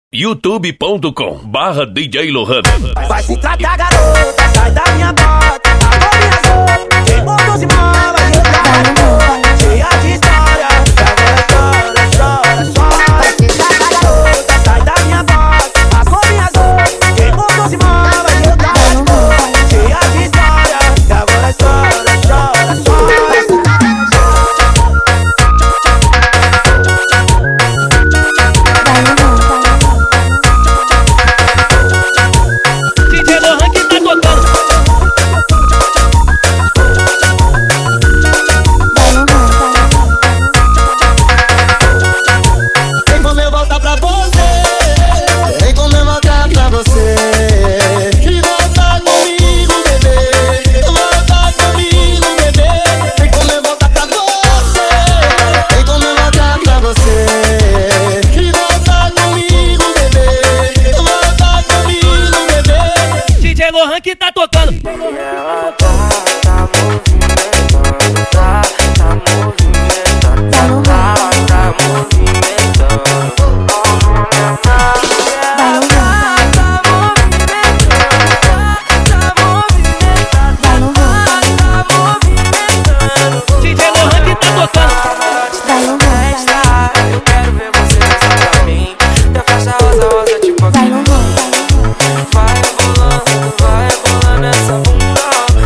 youtube.com/DJ Lohan. Vai se tratar, garota, sai da minha bota, agora minha zona. Quem botou se mala e eu trago cheia de história, agora chora, chora, chora. Vai se tratar, garota, sai da minha bota, agora minha zona. Quem botou se mala e eu trago cheia de história, agora chora, chora, chora. Lohan que tá tocando. E ela tá movimentando, tá movimentando, tá movimentando. DJ Lohan que tá tocando. Eu quero ver você dançar pra mim. Da faixa rosa, rosa tipo aqui. Vai rebolando essa bunda.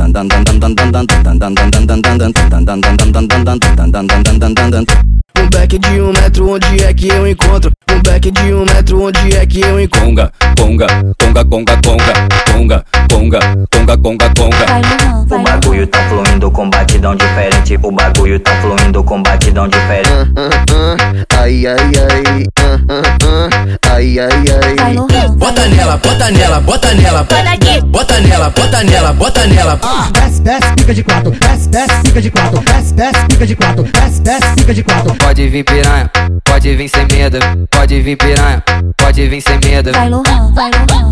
Um back de 1 metro, onde é que eu encontro? Um back de 1 metro, onde é que eu encontro? Conga, conga, conga, conga, conga, conga, conga, conga, conga, conga. O bagulho tá fluindo com batidão diferente. O bagulho tá fluindo com batidão diferente. Ai, ai, ai. Ai, ai, ai. Bota nela, bota nela, bota nela. Bota nela, bota nela, bota nela. Desce, desce, pica de quatro. Desce, desce, pica de quatro. Desce, desce, pica de quatro. Desce, desce, pica de quatro. Pode vir piranha, pode vir sem medo. Pode vir piranha, pode vir sem medo. Vai Lohan, vai Lohan.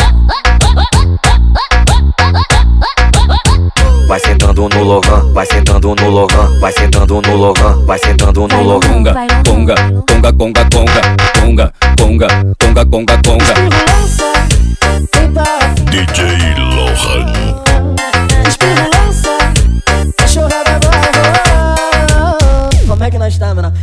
Vai sentando no Lohan, vai sentando no Lohan, vai sentando no Lohan, vai sentando no Lohan. Conga, conga, conga, conga, conga, conga, conga, conga, conga. DJ Lohan. Como é que nós estamos, mano?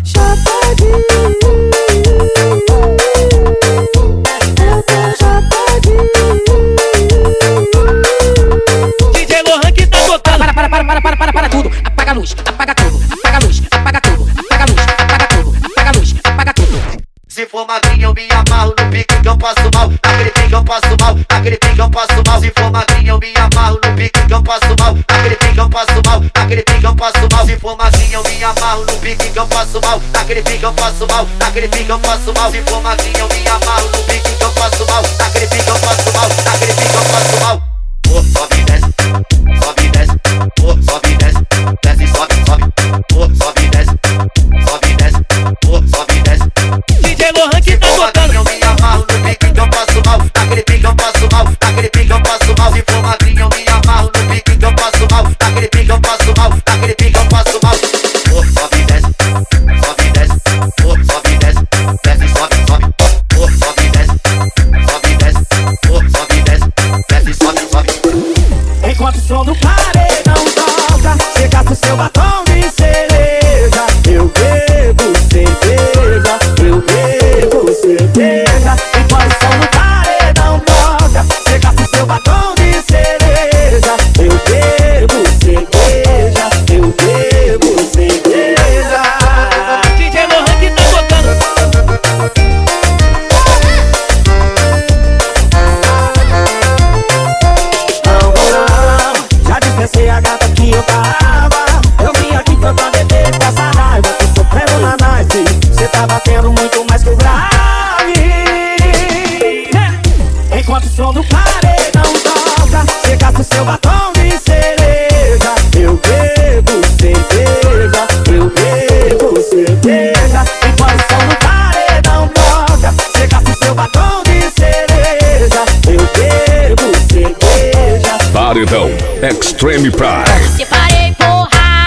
DJ Lohan que tá tocando. Para tudo, apaga a luz, apaga tudo, apaga a luz, apaga tudo, apaga a luz, apaga tudo, apaga a luz, apaga tudo. Se for magrinha eu me amarro no pique que eu passo mal. Naquele pique eu passo mal, naquele pique eu passo mal. Se for magrinha eu me amarro no pique que eu passo mal. Naquele pique eu passo mal, naquele pique eu passo mal. Se for magrinha eu me amarro no pique que eu passo mal. Naquele pique eu passo mal, naquele pique eu passo mal. Se for magrinha eu me amarro no pique que eu passo mal. Naquele pique eu passo mal, naquele pique eu passo mal. Sobe e desce, sobe e desce, sobe e desce, desce, sobe, sobe, sobe e desce, sobe e desce, sobe e desce. DJ Lohan que tá tocando. Eu me amarro no pique que eu passo mal. Naquele pique eu passo mal, naquele pique eu passo mal. Se for magrinha eu me amarro no pique que eu passo mal. Naquele pique eu passo mal, naquele pique eu passo mal. Sobe e desce, sobe e desce, sobe e desce, desce, sobe, sobe, sobe e desce, sobe e desce, sobe e desce, desce, sobe, sobe. Enquanto o som do paredão toca, você gasta o seu batom de cereja. Eu bebo cerveja, eu bebo cerveja. Enquanto o som do paredão toca, você gasta o seu batom de cereja. Eu bebo cerveja, eu bebo cerveja. DJ Lohan que tá tocando. Já dispensei a gata que eu tava. Eu vim aqui pra beber com essa raiva. Tô sofrendo na night. Cê tá batendo muito mais que o grave. Enquanto o som do paredão toca, cê gasta o seu batom de cereja. Eu bebo cerveja, eu bebo cerveja. Enquanto o som do paredão toca, cê gasta o seu batom de cereja. Eu bebo cerveja. Paredão Extreme Pride. Separei, porra.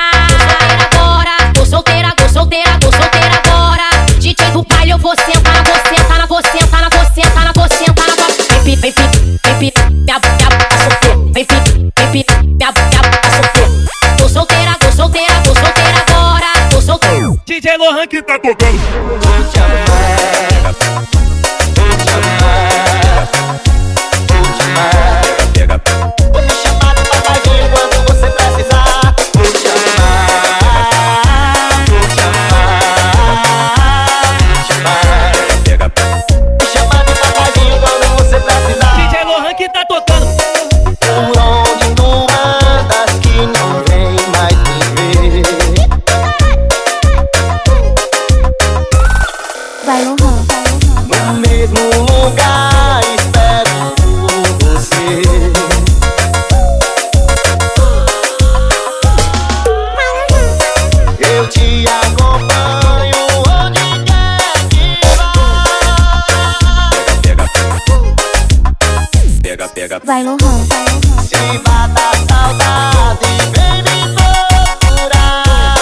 Tô solteira agora. Tô solteira, tô solteira, tô solteira agora. DJ do baile, eu vou sentar na você, sentar na você, sentar na você, sentar na você, sentar na você. Vem, vem, vem, vem, minha pra sofrer. Vem, vem, minha pra sofrer. Tô solteira, tô solteira, tô solteira agora. Tô solteira. DJ Lohan que tá tocando. Vou te chamar de papadinho quando você precisar. Vou te amar, vou te amar, vou te amar. Me chamar de papadinho quando você precisar. DJ Lohan que tá tocando. Por onde tu andas que não vem mais me ver. Vai Lohan, vai Lohan. No mesmo lugar espero por você. Eu te acompanho onde quer que vá. Vai Lohan, vai Lohan. Se mata a saudade, vem me procurar.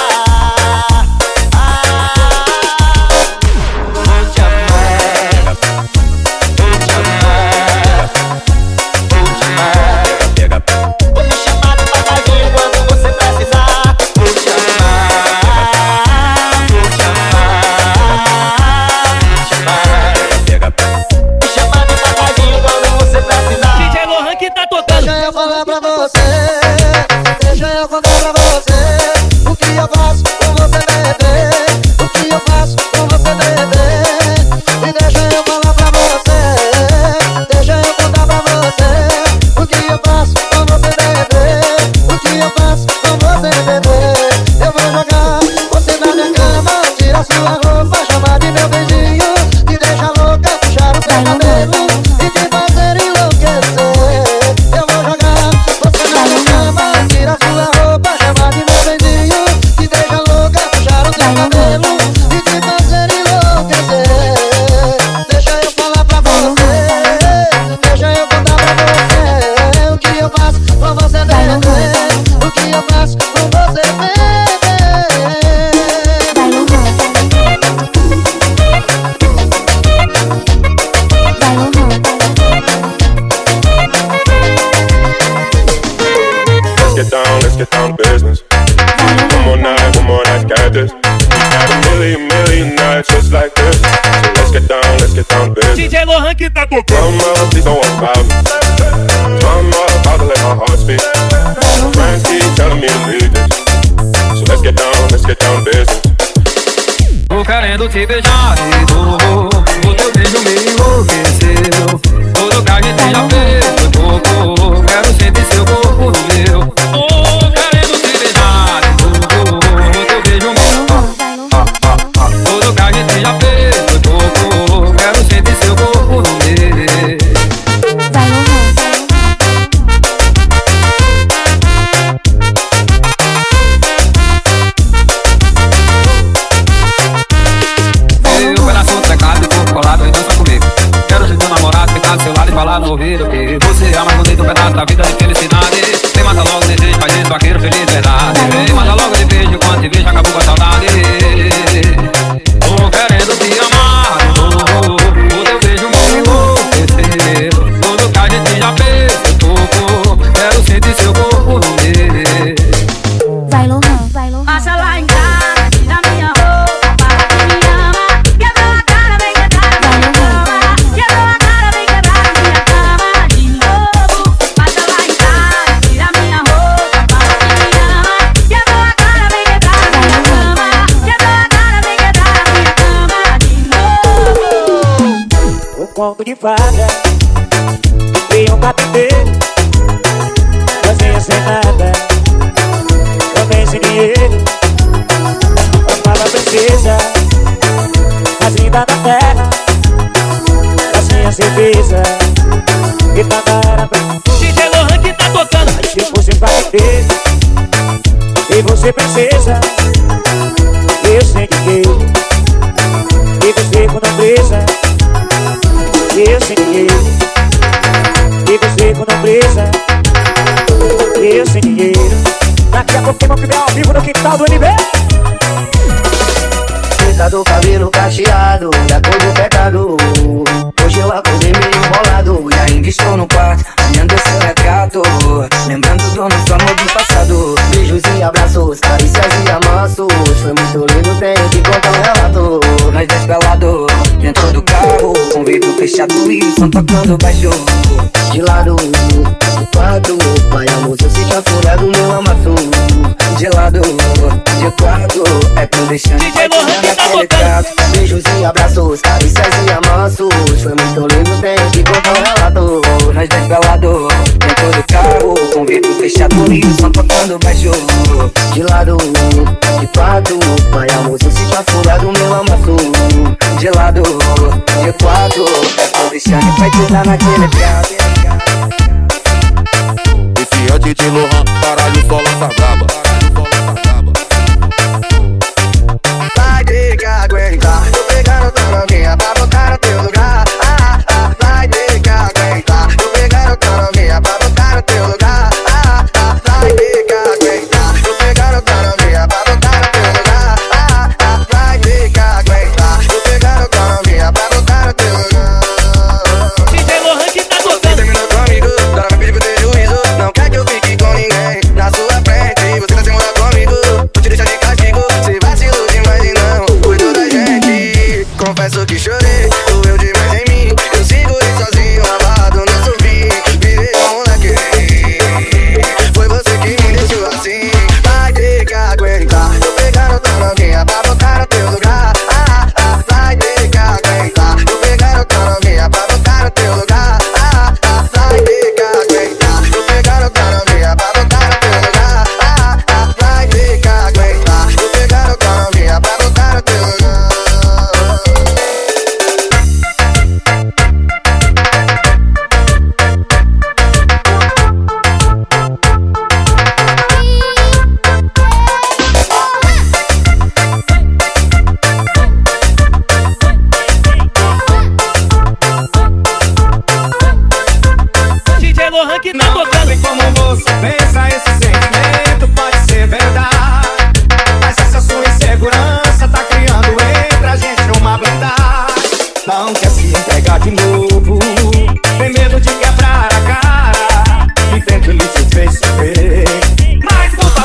Vou te amar, vou te amar, vou te amar. Vou te chamar de papadinho quando você precisar. Vou te amar, vou te amar, vou te amar. Me chamar de papadinho quando você precisar. DJ Lohan que tá tocando. Deixa eu falar pra você. get down to business. One more night, got this. Had a million nights just like this. So let's get down to business. DJ Lohan que tá tocando. Mama, please don't worry about me. Mama, about to let my heart speak. Friends keep telling me to leave this. So let's get down to business. Tô querendo te beijar de novo. O teu beijo me enlouqueceu. Todo lugar que te já fez foi pouco. Quero sentir seu corpo no meu. Tô querendo te beijar de novo. O teu beijo me todo lugar que te já fez foi pouco. Quero sentir seu corpo no meu. Meu coração trancado e corpo colado e dança comigo. Quero ser teu namorado, ficar do seu lado e falar no ouvido que você é a mais bonita pedaço da vida de felicidade. Vem, mata logo o desejo, faz isso, vaqueiro feliz de verdade. Vem, mata logo de beijo, quando te vejo acabou com a saudade. Tô querendo te amar de novo. O teu beijo me enlouqueceu. Tudo que a gente já fez foi pouco. Quero sentir seu corpo no meu. Vai, Lohan, vai, Lohan. Passa lá em casa, tira minha roupa, fala que me ama. Quebrou a cara, vem quebrar a minha cama. Quebrou a cara, vem quebrar a minha cama de novo. Passa lá em casa, tira minha roupa, fala que me ama. Quebrou a cara, vem quebrar a minha cama. Quebrou a cara, vem quebrar a minha cama de novo. Um conto de fada e um carpinteiro sozinho sem nada, também sem dinheiro. Amava a princesa, mais linda da terra, assim a certeza que nada era pra DJ Lohan que tá tocando. se fosse um carpinteiro e você princesa, eu sempre quero e você quando presa. Eu sem dinheiro e você quando presa. Eu sem dinheiro. Daqui a pouco tem que ver ao vivo no quintal do NB. Preta do cabelo cacheado, da cor do pecado. Hoje eu acordei meio bolado e ainda estou no quarto, olhando esse retrato, lembrando do nosso amor do passado. Beijos e abraços, carícias e amassos. Foi muito lindo, tenho que contar um relato. Nós desvelados, dentro do carro, com vidro fechado e som tocando baixo. De lado, de quatro, pai amor, seu sítio afundado, meu amasso. De lado, de quarto, é pra deixar DJ Lohan que tá naquele tocando. trato. Beijos e abraços, carícias e amassos. Foi muito lindo, tenho que contar um relato. Nós desvelados, dentro do carro, com vidro fechado e som tocando baixo. De lado, de quatro, pai amor, seu sítio afundado, meu amasso. De lado, de quatro, é pra deixar vai tirar naquele trato. Esse é DJ Lohan, caralho, só lança braba. Vai ter que aguentar, tô pegando tua novinha pra botar no teu lugar. Vai ter que aguentar, tô pegando tua novinha pra botar no teu lugar. Vai ter que aguentar, tô pegando tua novinha pra botar no teu lugar. Vai ter que aguentar, tô pegando tua novinha pra botar no teu lugar. DJ Lohan que tá tocando. Terminou comigo, agora vai perder juízo. Não quer que eu fique com ninguém na sua frente. Você tá sem morar comigo, vou te deixar de castigo. Se vacilo demais e não cuido da gente. Confesso que chorei, doeu demais em mim. Eu segurei sozinho, lavado no sofri. Virei um moleque, foi você que me deixou assim. Vai ter que aguentar, tô pegando tua novinha pra botar no teu lugar. Vai ter que aguentar, tô pegando tua novinha pra botar no teu lugar. Vai ter que aguentar, tô pegando tua novinha pra botar no teu lugar. Vai ter que aguentar, tô pegando tua novinha pra botar no teu lugar. DJ Lohan que tá tocando. Não como você pensa, esse sentimento pode ser verdade. Mas essa sua insegurança tá criando entre a gente uma blindagem. Não quer se entregar de novo, tem medo de quebrar a cara. E tento lhe te fez sofrer, mas culpa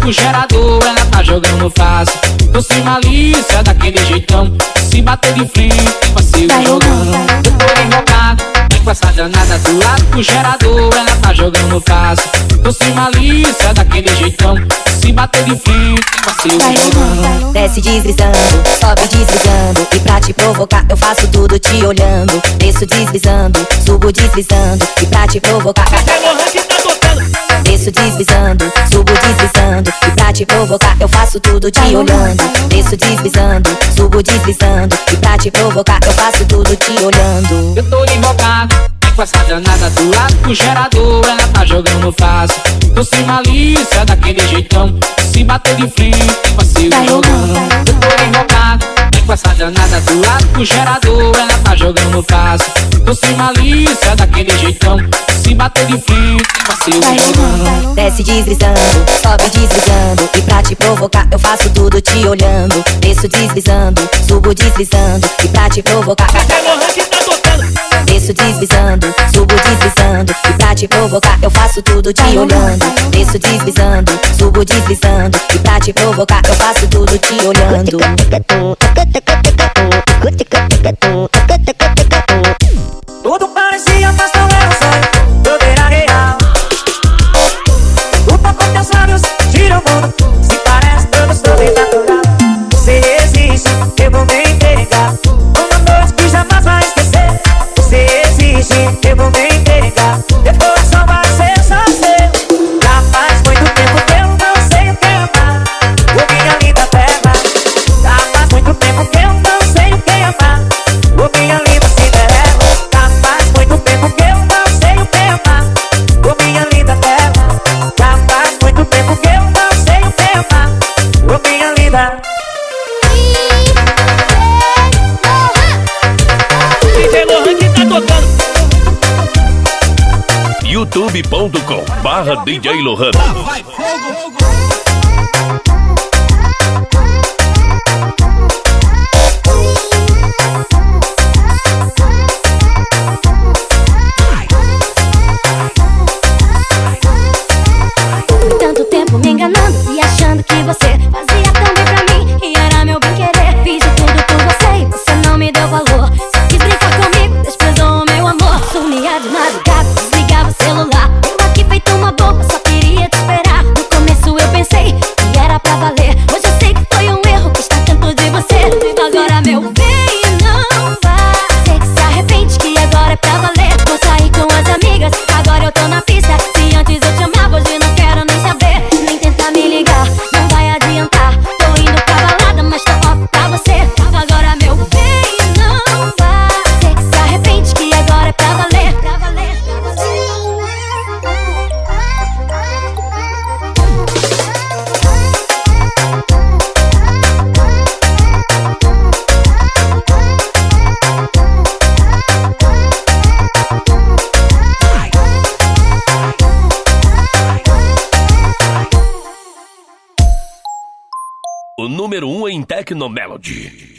pro gerador, ela tá jogando fácil. Tô sem malícia, daquele jeitão. Se bater de frente, passeio jogando. Eu tô invocado, vem com essa danada do lado pro gerador, ela tá jogando fácil. Tô sem malícia, daquele jeitão. Se bater de frente, passeio jogando. Desce deslizando, sobe deslizando. E pra te provocar eu faço tudo te olhando. Desço deslizando, subo deslizando. E pra te provocar desço deslizando, subo deslizando. E pra te provocar eu faço tudo te olhando. Desço deslizando, subo deslizando. E pra te provocar eu faço tudo te olhando. Eu tô invocado, vem com essa danada do lado pro gerador, ela tá jogando fácil. Tô sem malícia, daquele jeitão. Se bater de frente, passeio jogando. Eu tô invocado, vem com essa danada do lado pro gerador, ela tá jogando fácil. Tô sem malícia, daquele jeitão. Se bater de frente, passeio jogando. Desce deslizando, sobe deslizando. E pra te provocar eu faço tudo te olhando. Desço deslizando, subo deslizando. E pra te provocar desço deslizando, subo deslizando. E pra te provocar eu faço tudo te olhando. Desço deslizando, subo deslizando. E pra te provocar eu faço tudo te olhando. Tudo parecia, mas não era um sonho, tudo era real. O papo teus lábios gira o mundo, se parece tudo sobrenatural. Você existe, eu vou me entregar, uma noite que jamais vai esquecer. Você existe, eu vou me entregar, depois só vai ser só seu. Já faz muito tempo que eu não sei o que amar, ô minha linda terra. Já faz muito tempo que eu não sei o que amar, ô minha linda Cinderela. Já faz muito tempo que eu não sei o que amar, ô minha linda terra. Já faz muito tempo que eu não sei o que amar, ô minha linda. DJ Lohan que tá tocando. youtube.com/DJ Lohan. Tanto tempo me enganando e achando que você fazia tão bem pra mim e era meu bem querer. Fiz de tudo por você e você não me deu valor. Só quis brincar comigo, desprezou o meu amor. Sumia de madrugada, desligava o celular. Eu aqui feito uma boba, só queria te esperar. No começo eu pensei que era pra valer. Hoje eu sei que foi um erro gostar tanto de você. Agora meu bem não vai. Sei que se arrepende que agora é pra valer. Vou sair com as amigas, agora eu tô na pista. Se antes eu te amava, hoje não quero nem saber. Nem tentar me ligar, não vai adiantar. Tô indo pra balada, mas tô off pra você. Agora meu bem não vai. Sei que se arrepende que agora é pra valer. Pra valer, pra valer. O número 1 em Tecnomelody.